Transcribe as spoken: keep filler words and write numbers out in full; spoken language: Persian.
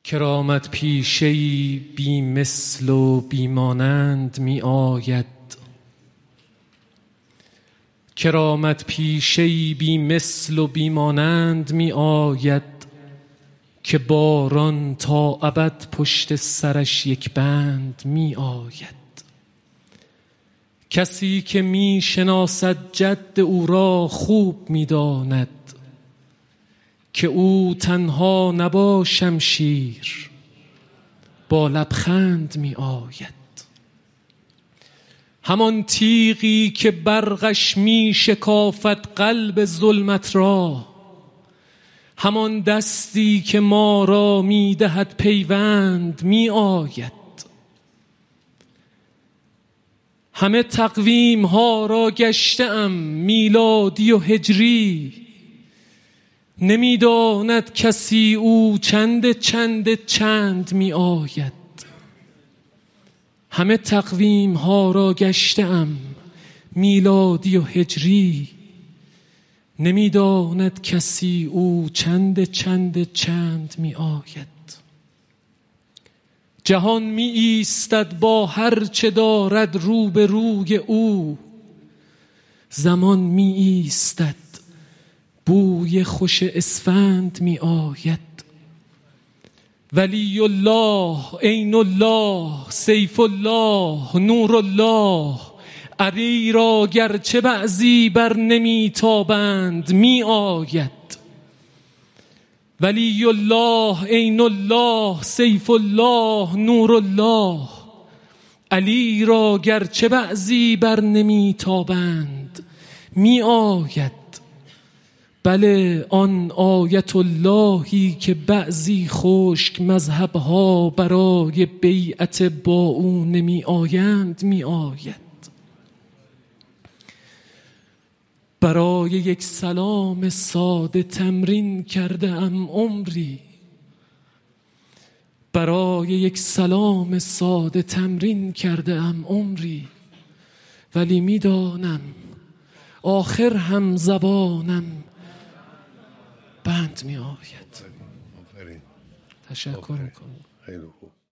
کرامت پیشه‌ای بی مثل و بی مانند می آید. کرامت پیشه‌ای بی مثل و بی مانند می آید که باران تا ابد پشت سرش یک بند می آید. کسی که می شناسد جد او را خوب می داند که او تنها نبا شمشیر با لبخند می آید. همان تیغی که برقش می شکافد قلب ظلمت را، همان دستی که ما را می دهد پیوند می آید. همه تقویم ها را گشتم میلادی و هجری، نمی داند کسی او چند چند چند می آید. همه تقویم ها را گشتم میلادی و هجری، نمی داند کسی او چند چند چند می آید. جهان می ایستد با هر چه دارد رو به روی او، زمان می ایستد بوی خوش اسفند می آید. ولی الله، عین الله، سیف الله، نور الله، علی را گرچه بعضی بر نمی تابند می آید. ولی الله، عین الله، سیف الله، نور الله، علی را گرچه بعضی بر نمی تابند می آید. بله آن آیت اللهی که بعضی خشک مذهبها برای بیعت با او نمی آیند می آید. برای یک سلام ساده تمرین کرده ام عمری، برای یک سلام ساده تمرین کرده ام عمری، ولی میدانم آخر هم زبانم بند می آید. تشکر میکنم.